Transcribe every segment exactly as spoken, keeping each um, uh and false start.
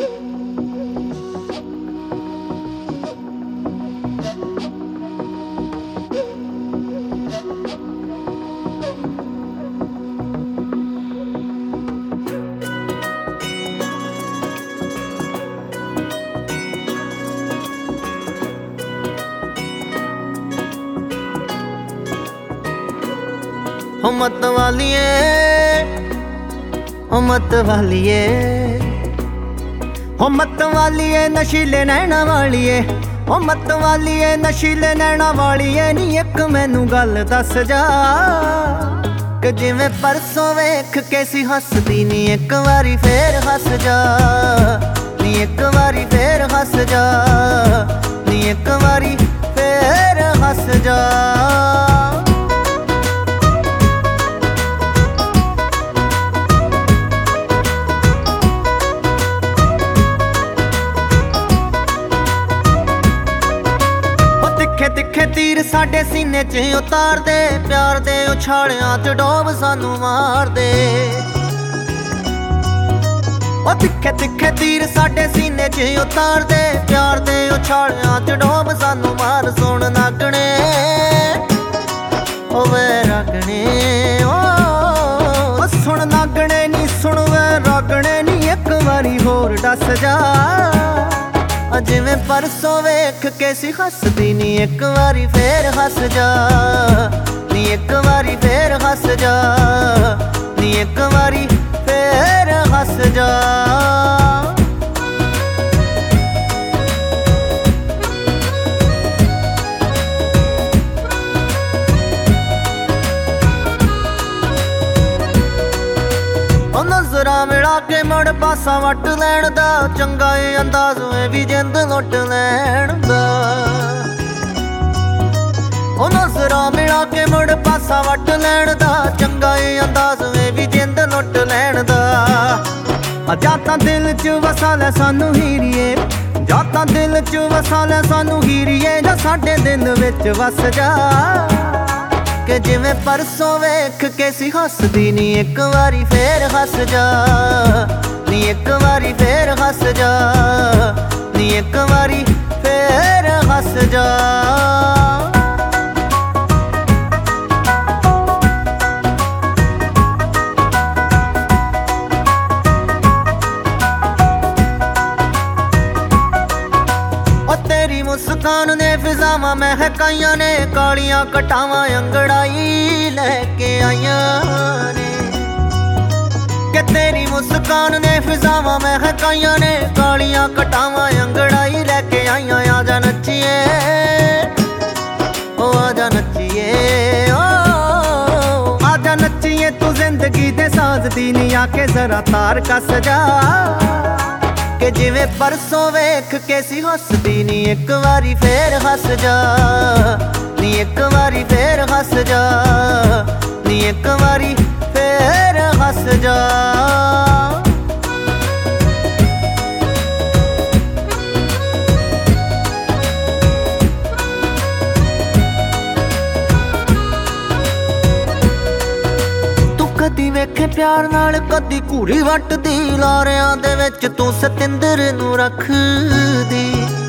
हो मत वालिए हो मत वालिए हो मत वालिए नशीले नैना वालिए हो मत वालिए नशीले नैना वालिए नी एक मैनू गल दस जा कि जिवें परसों वेख के सी हसदी नी एक वारी फेर हस जा नी एक वारी फेर हस जा नी एक वारी फेर हस जा तिखे तीर साडे सीने च उतार दे प्यार दे उछालियां च डोब सानू मार दे ओ तिखे तिखे तीर साडे सीने च उतार दे प्यार दे उछालियां च डोब सानू मार सुन नागणे ओ वे रागणे ओ सुन नागणे नी सुन वे रागणे नी एक वारी होर दस जा जिवें परसों वेख के सी हसदी नी एक वारी फेर हस जा नी एक वारी फेर हस जा नी एक वारी फेर हस जा नजरा मिला के मुड़ पासा वट लैण दा चंगा ए अंदाज में भी जिंद लुट लैण दा ओ नजरा मिला के मुड़ पासा वट लैण दा चंगा ए अंदाज में भी जिंद लुट लैण दा जाता दिल च वसा लै सानू हीरिए जाता दिल च वसा लै सानू हीरिए जा साडे दिल विच वस जा कि जिवें परसों वेख के सी हसदी नी एक वारी फेर हस जा नी एक वारी फेर हस जा नी एक वारी फेर हस जा मुस्कान ने फिजावां महकाइयां ने कालियां कटावां अंगड़ाई लैके आइयां ने कि तेरी मुस्कान ने फिजावां महकाइयां ने कालियां कटावां अंगड़ाई लैके आइयां आजा नच्चिए ओ आजा नच्चिए ओ आजा नच्चिए तू जिंदगी दे साज दी नी आके जरा तार कस जा कि जिवें परसों वेख के सी हसदी नी एक वारी फेर हस जा नी एक वारी फेर हस जा नी एक वारी फेर हस जा कदी वेखे प्यार नाल कदी घूरी वटदी लारियां दे विच तू सतिंदर नू रखदी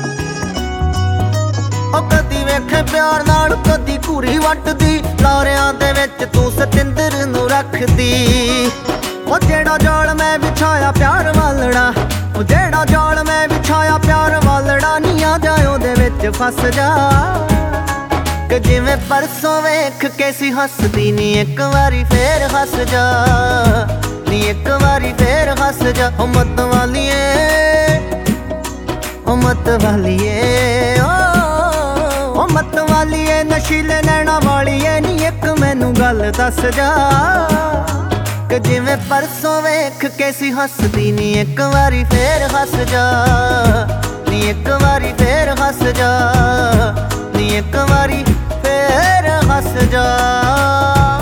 ओ कदी वेखे प्यार नाल कदी घूरी वटदी लारियां दे विच तू सतिंदर नू रखदी ओ जेड़ा जाल मैं बिछाया प्यार वालड़ा ओ जेड़ा जाल मैं बिछाया प्यार वालड़ा नी आ जाए ओदे विच फस जा कि जिवें परसों वेख के सी हसदी नी एक वारी फेर हस जा नी एक वारी फेर हस जा हो मत वालिए हो मत वालिए ओ मत वालिए नशीले नैना वालिए नी एक मैनू गल दस जा कि जिवें परसों वेख के सी हसदी नी एक वारी फेर हस जा नी एक वारी फेर हस जा नी एक वारी फेर हस जा।